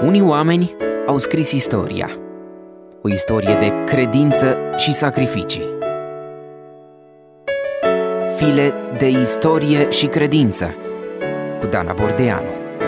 Unii oameni au scris istoria, o istorie de credință și sacrificii. File de istorie și credință cu Dana Bordeanu.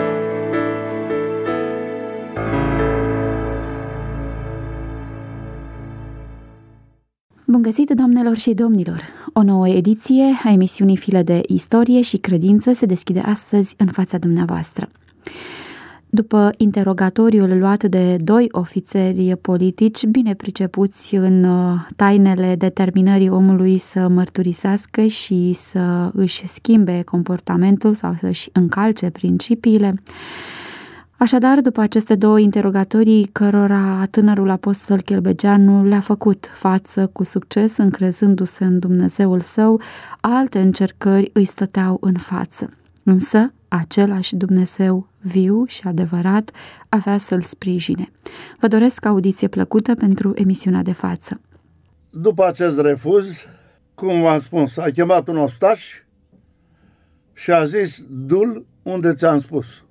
Bun găsit, doamnelor și domnilor! O nouă ediție a emisiunii File de istorie și credință se deschide astăzi în fața dumneavoastră. După interogatoriul luat de 2 ofițeri politici bine pricepuți în tainele determinării omului să mărturisească și să își schimbe comportamentul sau să-și încalce principiile, așadar, după aceste 2 interogatorii cărora tânărul apostol Chelbegeanu le-a făcut față cu succes, încrezându-se în Dumnezeul său, alte încercări îi stăteau în față. Însă, același Dumnezeu viu și adevărat avea să-l sprijine. Vă doresc audiție plăcută pentru emisiunea de față. După acest refuz, cum v-am spus, a chemat un ostaș și a zis: du-l unde ți-am spus.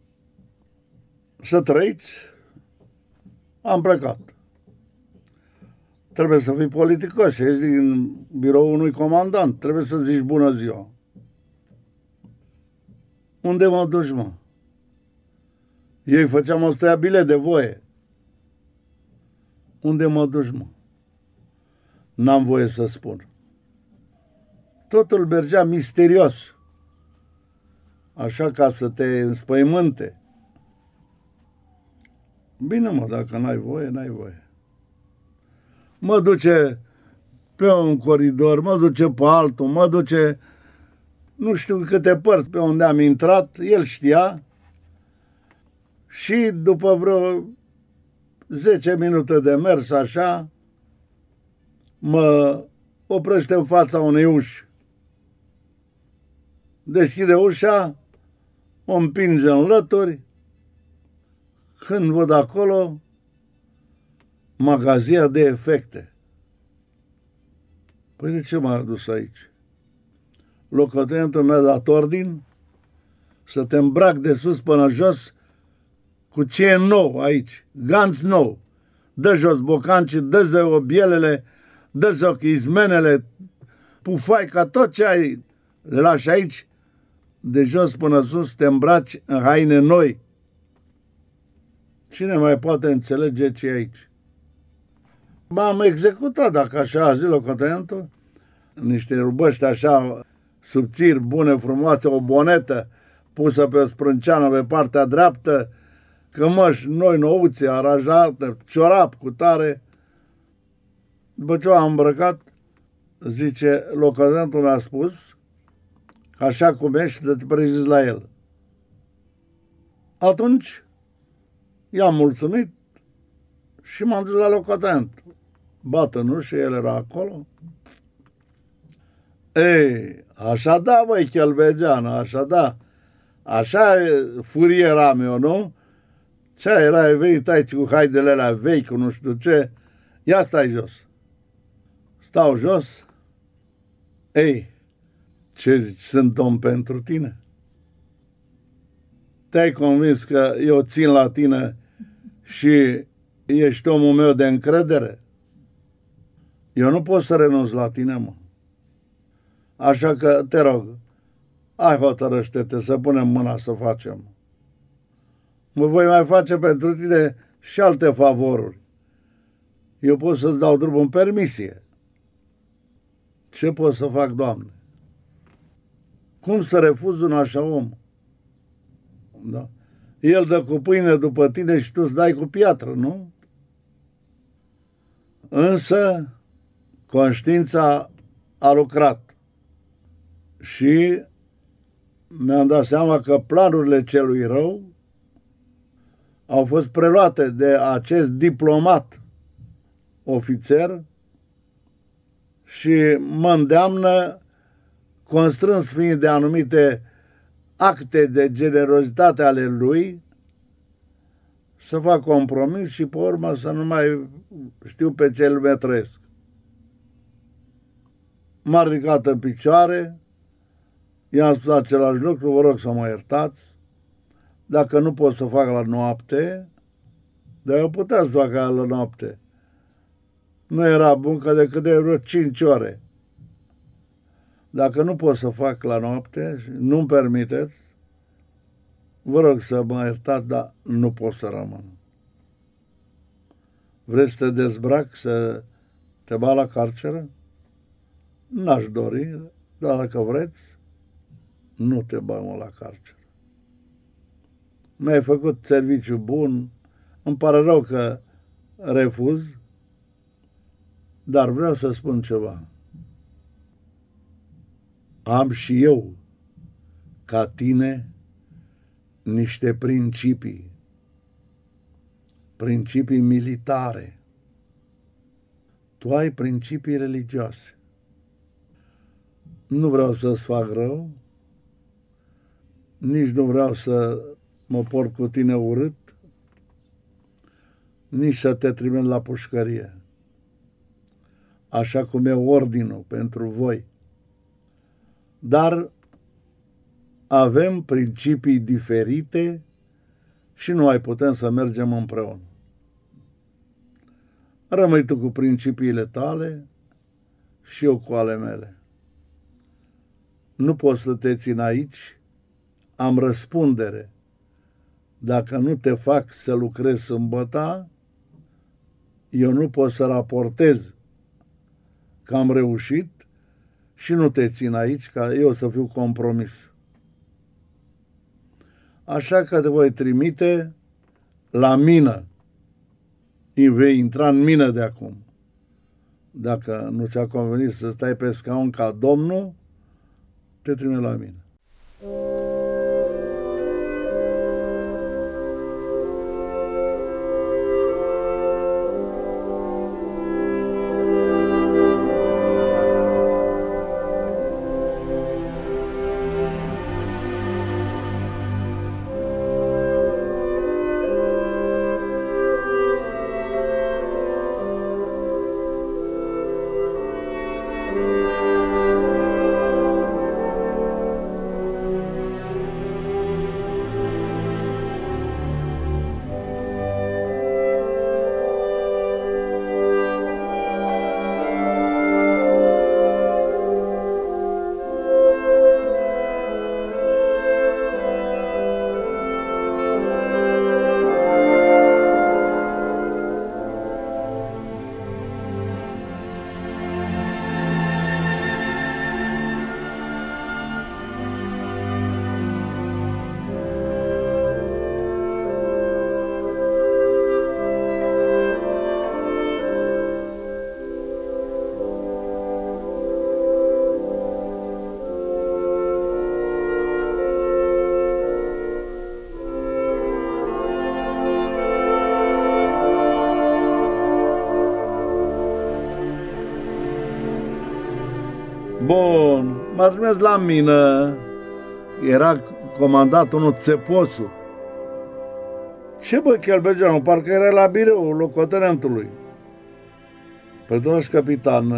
Să trăiți. Am plecat. Trebuie să fii politicos, ești din biroul unui comandant. Trebuie să zici bună ziua. Unde mă duci, mă? Ei făceam 100 bilet de voie. Unde mă duci, mă? N-am voie să spun. Totul mergea misterios. Așa ca să te înspăimânte. Bine, mă, dacă n-ai voie, n-ai voie. Mă duce pe un coridor, mă duce pe altul, mă duce nu știu câte părți pe unde am intrat, el știa. Și după vreo 10 minute de mers așa, mă oprește în fața unei uși. Deschide ușa, o împinge în lături. Când văd acolo magazia de efecte. Păi de ce m-a adus aici? Locotenentul mi-a dat ordin să te îmbrac de sus până jos cu ce e nou aici. Ganț nou. Dă jos bocancii, dă-ți obielele, dă-ți izmenele, pufaica, tot ce ai, le lași aici. De jos până sus te îmbraci în haine noi. Cine mai poate înțelege ce e aici? M-am executat, dacă așa a zis locotenentul, niște rubăști așa subțiri, bune, frumoase, o bonetă pusă pe o sprânceană pe partea dreaptă, cămăși noi nouțe, aranjată, ciorap cu tare. După ce am îmbrăcat, zice, locotenentul mi-a spus că așa cum ești, să te prezizi la el. Atunci i-am mulțumit și m-am dus la locotenent. Bată în ușă, el era acolo. Ei, așa da, băi, Chelbegeanu, așa da. Așa furieram eu, nu? Ce erai venit aici cu haidele alea vechi, cu nu știu ce. Ia stai jos. Stau jos. Ei, ce zici, sunt om pentru tine? Te-ai convins că eu țin la tine și ești omul meu de încredere? Eu nu pot să renunț la tine, mă. Așa că, te rog, hai, hotărăște-te să punem mâna să facem. Mă voi mai face pentru tine și alte favoruri. Eu pot să-ți dau drumul în permisie. Ce pot să fac, Doamne? Cum să refuz un așa om? Da. El dă cu pâine după tine și tu îți dai cu piatră, nu? Însă, conștiința a lucrat. Și mi-am dat seama că planurile celui rău au fost preluate de acest diplomat ofițer și mă îndeamnă, constrâns fiind de anumite acte de generozitate ale lui, să fac compromis și pe urmă să nu mai știu pe ce lume trăiesc. M-a ridicat în picioare, i-am spus același lucru, vă rog să mă iertați, Dacă nu pot să fac la noapte, Dar eu puteam să fac aia la noapte. Nu era muncă decât de vreo 5 ore. Dacă nu pot să fac la noapte și nu-mi permiteți, vă rog să mă iertați, dar nu pot să rămân. Vreți să te dezbrac, să te bag la carceră? N-aș dori, dar dacă vreți, nu te bag la carceră. Mi-ai făcut serviciu bun, îmi pare rău că refuz, dar vreau să spun ceva. Am și eu, ca tine, niște principii militare. Tu ai principii religioase. Nu vreau să-ți fac rău, nici nu vreau să mă port cu tine urât, nici să te trimit la pușcărie. Așa cum e ordinul pentru voi. Dar avem principii diferite și nu mai putem să mergem împreună. Rămâi tu cu principiile tale și eu cu ale mele. Nu pot să te țin aici, am răspundere. Dacă nu te fac să lucrezi sâmbătă, eu nu pot să raportez că am reușit și nu te țin aici ca eu să fiu compromis. Așa că te voi trimite la mină. Vei intra în mină de acum. Dacă nu ți-a convenit să stai pe scaun ca domnul, te trimite la mină. Bun, m-a trimis la mină. Era comandat unul Țeposu. Ce bă, Chelbegeanu, parcă era la birou locotenentului. Păi, dragi capitan,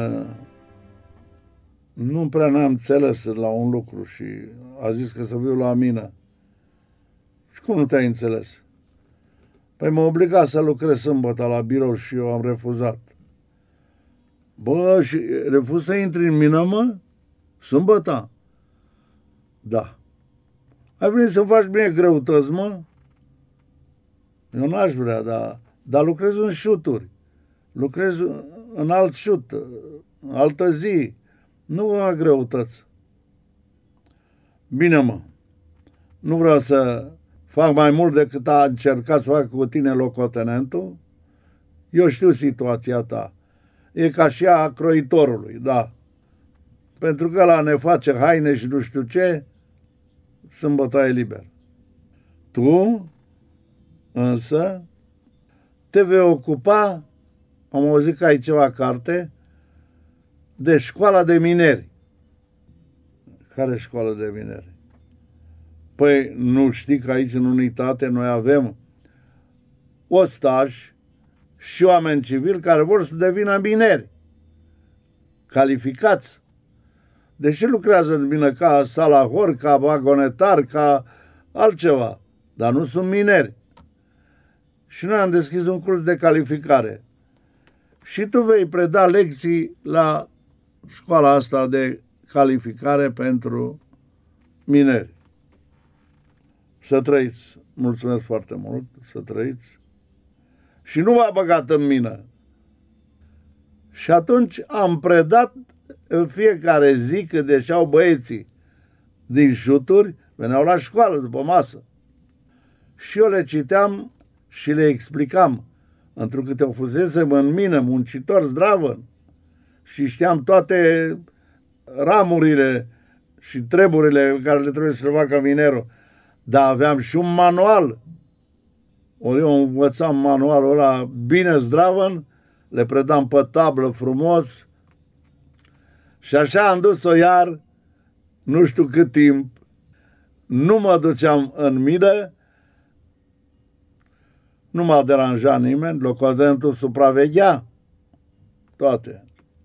nu prea ne-am înțeles la un lucru și a zis că să viu la mină. Și cum nu te-ai înțeles? Păi m-a obligat să lucrez sâmbătă la birou și eu am refuzat. Bă, și refuz să intri în mină, mă? Sâmbătă? Da. Ai venit să-mi faci bine greutăți, mă? Eu n-aș vrea, dar lucrez în șuturi. Lucrez în alt șut, în altă zi. Nu vă fac greutăți. Bine, mă. Nu vreau să fac mai mult decât a încercat să fac cu tine locotenentul. Eu știu situația ta. E ca și a croitorului, da. Pentru că ăla ne face haine și nu știu ce, sâmbătă e liber. Tu, însă, te vei ocupa, am auzit că ai ceva carte, de școala de mineri. Care școală de mineri? Păi nu știi că aici în unitate noi avem ostași și oameni civili care vor să devină mineri, calificați. Deși lucrează în mină ca salahor, ca vagonetar, ca altceva, dar nu sunt mineri. Și noi am deschis un curs de calificare. Și tu vei preda lecții la școala asta de calificare pentru mineri. Să trăiți! Mulțumesc foarte mult! Să trăiți! Și nu m-a băgat în mină. Și atunci am predat în fiecare zi, când ieșeau băieții din șuturi, veneau la școală după masă. Și eu le citeam și le explicam, întrucât eu fusesem în mină, muncitor zdravăn, și știam toate ramurile și treburile pe care le trebuie să le facă minerul. Dar aveam și un manual. Ori eu învățam manualul ăla bine zdravăn, le predam pe tablă frumos și așa am dus-o iar nu știu cât timp. Nu mă duceam în mină, nu m-a deranjat nimeni, locotenentul supraveghea toate.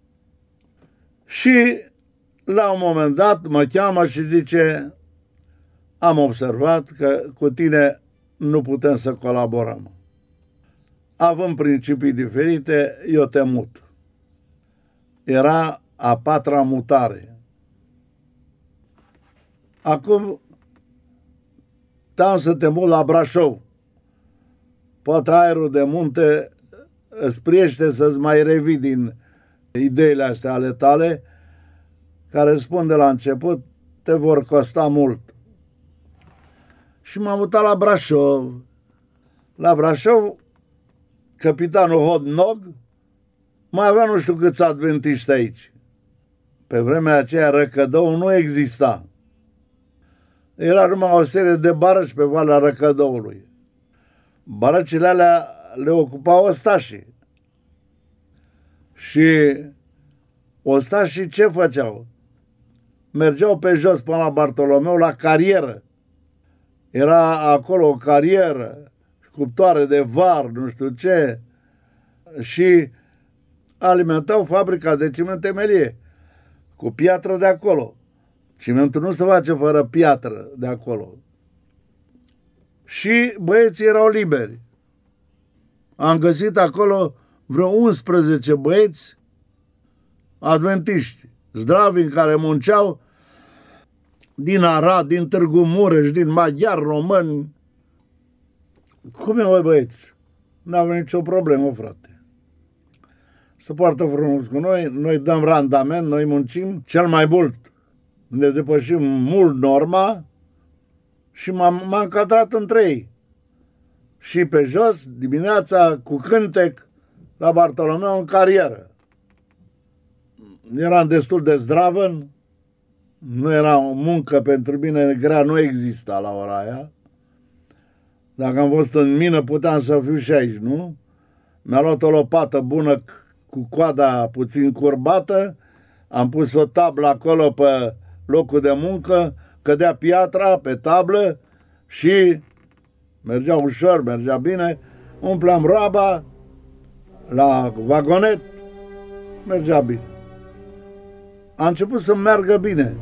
Și la un moment dat mă cheamă și zice: am observat că cu tine nu putem să colaborăm. Având principii diferite, eu te mut. Era a 4-a mutare. Acum tam să te mut la Brașov. Poate aerul de munte îți priește să-ți mai revii din ideile astea ale tale, care spun de la început, te vor costa mult. Și m-am mutat la Brașov. La Brașov, capitanul Hodnog mai avea nu știu câți adventiști aici. Pe vremea aceea Răcădău nu exista. Era numai o serie de barăci pe Valea Răcădăului. Barăcile alea le ocupau ostașii. Și ostașii ce făceau? Mergeau pe jos până la Bartolomeu la carieră. Era acolo o carieră, cuptoare de var, nu știu ce, și alimentau fabrica de ciment temelie cu piatră de acolo. Cimentul nu se face fără piatră de acolo. Și băieții erau liberi. Am găsit acolo vreo 11 băieți adventiști, zdravini, care munceau din Arad, din Târgu Mureș, din maghiari, români. Cum e, băieți? N-avem nicio problemă, frate. Se poartă frumos cu noi, noi dăm randament, noi muncim cel mai mult. Ne depășim mult norma și m-am încadrat între ei. Și pe jos, dimineața, cu cântec, la Bartolomeu, în carieră. Eram destul de zdravăn, nu era o muncă pentru mine grea, nu exista la ora aia. Dacă am fost în mină, puteam să fiu și aici, nu? Mi-a luat o lopată bună cu coada puțin curbată, am pus o tablă acolo pe locul de muncă, cădea piatra pe tablă și mergea ușor, mergea bine, umpleam roaba la vagonet, mergea bine. A început să meargă bine.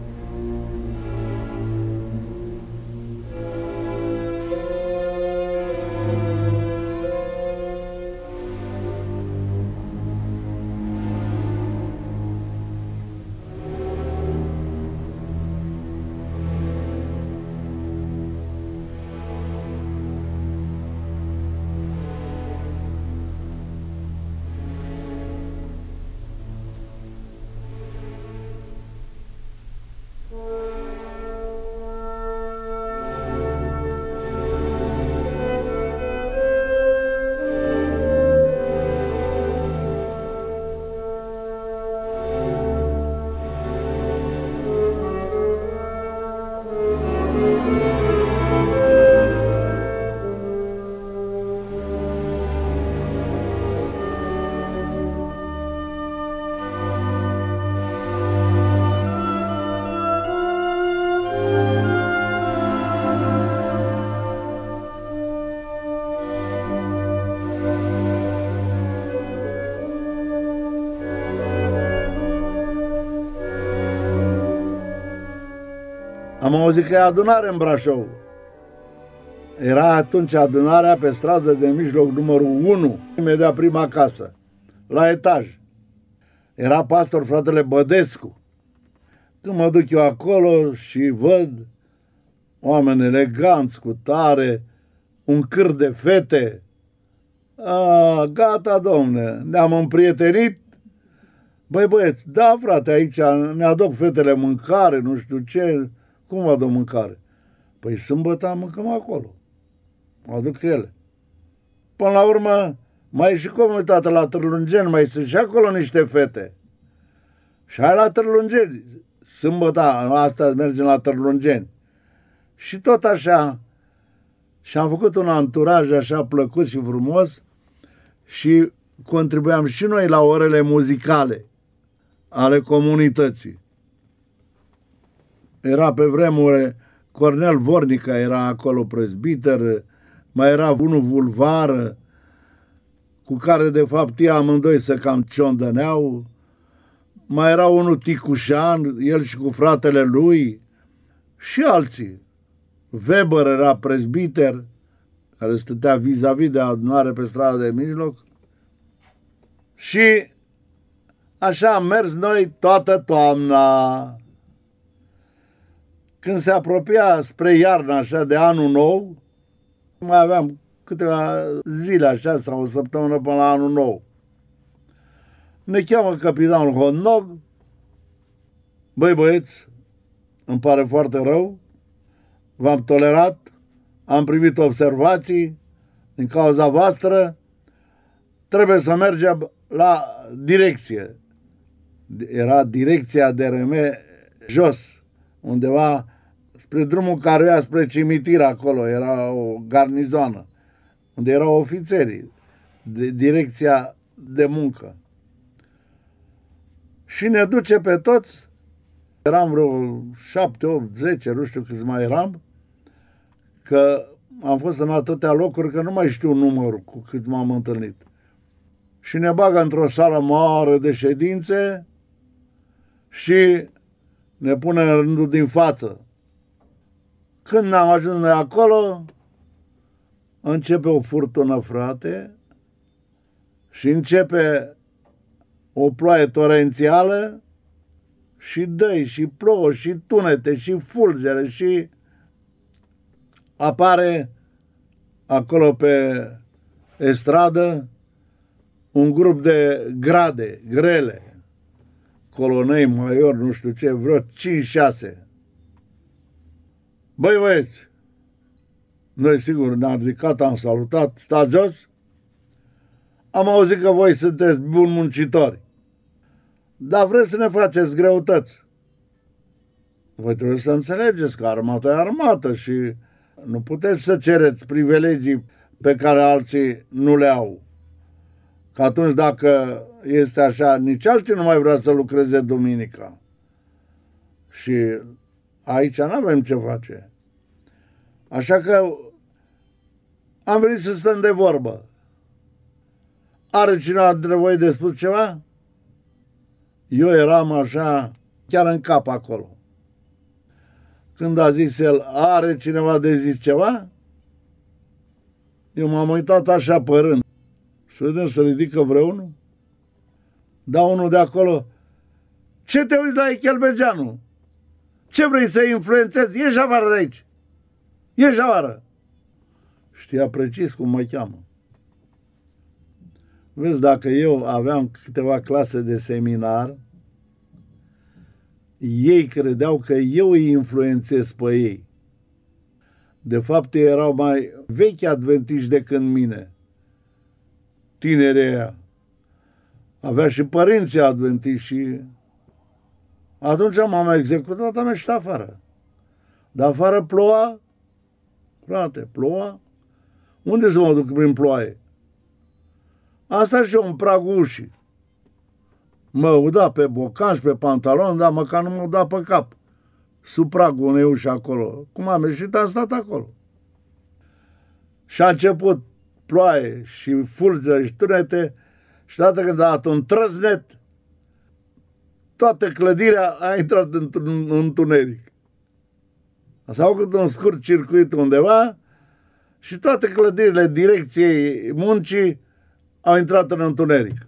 Am auzit că e adunare în Brașov. Era atunci adunarea pe stradă de mijloc numărul 1, imediat prima casă, la etaj. Era pastor fratele Bădescu. Când mă duc eu acolo și văd oameni eleganți, cu tare, un câr de fete, gata, domne, ne-am împrietenit. Băi băieți, da frate, aici ne aduc fetele mâncare, nu știu ce, cum vă aduc mâncare? Păi sâmbătă mâncăm acolo, mă aduc ele. Până la urmă, mai e și comunitatea la Târlungeni, mai sunt și acolo niște fete. Și hai la Târlungeni, sâmbătă, asta mergem la Târlungeni. Și tot așa, și am făcut un anturaj așa plăcut și frumos și contribuiam și noi la orele muzicale ale comunității. Era pe vremuri Cornel Vornica, era acolo prezbiter, mai era unul Vulvară, cu care de fapt ei amândoi se cam ciondăneau, mai era unul Ticușan, el și cu fratele lui, și alții. Weber era prezbiter, care stătea vis-a-vis de adunare pe strada de mijloc. Și așa am mers noi toată toamna. Când se apropia spre iarnă, așa, de anul nou, mai aveam câteva zile așa sau o săptămână până la anul nou. Ne cheamă capitanul Hodnog. Băi băieți, îmi pare foarte rău, v-am tolerat, am primit observații din cauza voastră, trebuie să mergem la direcție. Era direcția DRM jos, undeva spre drumul care ia spre cimitir acolo, era o garnizoană, unde erau ofițerii, de direcția de muncă. Și ne duce pe toți, eram vreo 7, 8, 10, nu știu câți mai eram, că am fost în atâtea locuri că nu mai știu numărul cu cât m-am întâlnit. Și ne bagă într-o sală mare de ședințe și ne pune în rândul din față. Când ne-am ajuns noi acolo, începe o furtună, frate, și începe o ploaie torențială și dăi, și plouă, și tunete, și fulgere, și apare acolo pe estradă un grup de grade, grele, colonei, major, nu știu ce, vreo 5-6. Băi băieți, noi sigur ne-am ridicat, am salutat, stați jos, am auzit că voi sunteți buni muncitori, dar vreți să ne faceți greutăți. Voi trebuie să înțelegeți că armata e armată și nu puteți să cereți privilegii pe care alții nu le au. Că atunci dacă este așa, nici alții nu mai vrea să lucreze duminica. Și aici nu avem ce face. Așa că am venit să stăm de vorbă. Are cineva dintre voi de spus ceva? Eu eram așa, chiar în cap acolo. Când a zis el, are cineva de zis ceva? Eu m-am uitat așa părând. Să vedem să ridică vreunul. Da, unul de acolo. Ce te uiți la Echelbegeanu? Ce vrei să influențezi? Ieși afară de aici. Ieși afară. Știa precis cum mă cheamă. Vezi, dacă eu aveam câteva clase de seminar, ei credeau că eu îi influențez pe ei. De fapt, ei erau mai vechi adventiști decât mine. Tinerii aia. Avea și părinții adventiști și atunci m-am executat, am ieșit afară. Dar afară ploua, frate, ploua. Unde să mă duc prin ploaie? Asta și eu în pragul ușii. Mă uda pe bocan și pe pantalon, dar măcar nu mă uda pe cap. Sub pragul unei uși acolo. Cum am ieșit, am stat acolo. Și a început ploaie și fulgere și tunete și dată când a dat un trăznet, toată clădirea a intrat într-un întuneric. S-a făcut un scurt circuit undeva și toate clădirile direcției muncii au intrat în întuneric.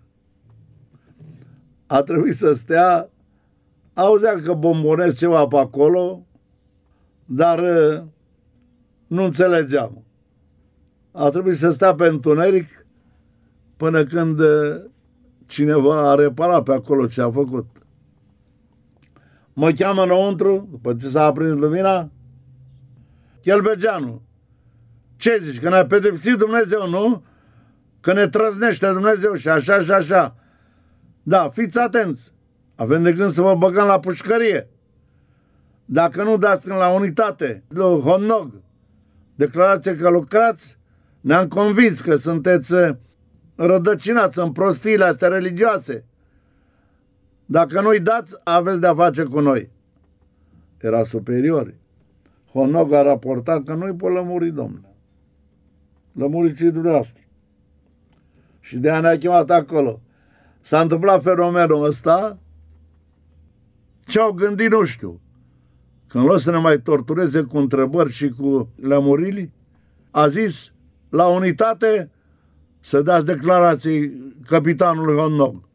A trebuit să stea, auzea că bombonesc ceva pe acolo, dar nu înțelegeam. A trebuit să stea pe întuneric până când cineva a reparat pe acolo ce a făcut. Mă cheamă înăuntru, după ce s-a aprins lumina, Chelbegeanu, ce zici, că ne-a pedepsit Dumnezeu, nu? Că ne trăznește Dumnezeu și așa și așa. Da, fiți atenți, avem de gând să vă băgăm la pușcărie. Dacă nu dați la unitate, la Honnog, declarație că lucrați, ne-am convins că sunteți rădăcinați în prostiile astea religioase. Dacă nu-i dați, aveți de-a face cu noi. Era superior. Honnog a raportat că nu-i pot lămuri, domnule. Lămuriți dumneavoastră. Și de-aia ne-a chemat acolo. S-a întâmplat fenomenul ăsta. Ce au gândit, nu știu. Când o să ne mai tortureze cu întrebări și cu lămuriri, a zis, la unitate, să dați declarații capitanului Honnog.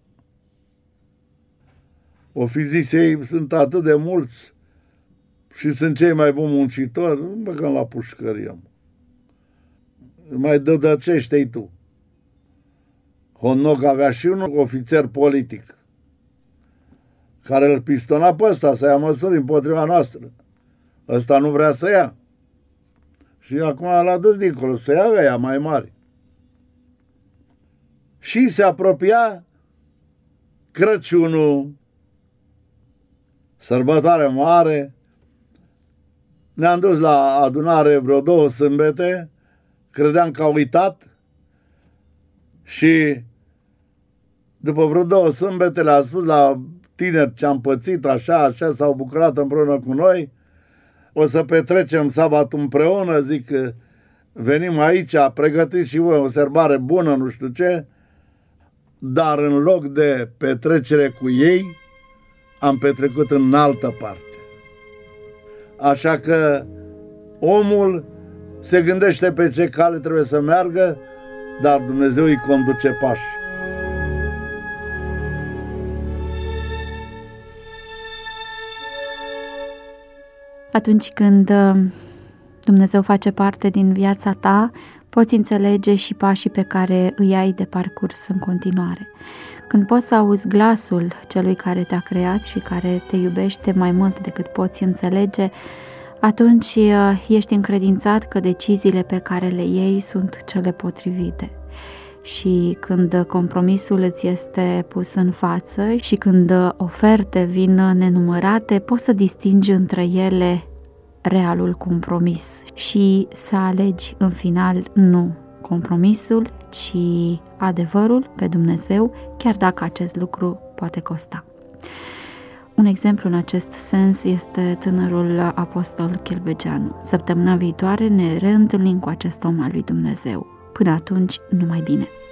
O fi zis ei, sunt atât de mulți și sunt cei mai buni muncitori, nu băgăm la pușcărie. Mai dădăcește-i tu. Honnog avea și un ofițer politic care îl pistona pe ăsta să ia măsuri împotriva noastră. Ăsta nu vrea să ia. Și acum l-a dus dincolo, să ia ăia mai mari. Și se apropia Crăciunul, sărbătoare mare. Ne-am dus la adunare vreo 2 sâmbete, credeam că a uitat și după vreo 2 sâmbete le-a spus la tineri ce am pățit, așa, s-au bucurat împreună cu noi, o să petrecem sabatul împreună, zic că venim aici, pregătiți și voi o sărbare bună, nu știu ce, dar în loc de petrecere cu ei, am petrecut în altă parte. Așa că omul se gândește pe ce cale trebuie să meargă, dar Dumnezeu îi conduce pași. Atunci când Dumnezeu face parte din viața ta, poți înțelege și pașii pe care îi ai de parcurs în continuare. Când poți să auzi glasul celui care te-a creat și care te iubește mai mult decât poți înțelege, atunci ești încredințat că deciziile pe care le iei sunt cele potrivite. Și când compromisul îți este pus în față și când oferte vin nenumărate, poți să distingi între ele realul compromis și să alegi în final nu compromisul, ci adevărul pe Dumnezeu, chiar dacă acest lucru poate costa. Un exemplu în acest sens este tânărul apostol Chelbegeanu. Săptămâna viitoare ne reîntâlnim cu acest om al lui Dumnezeu. Până atunci, numai bine!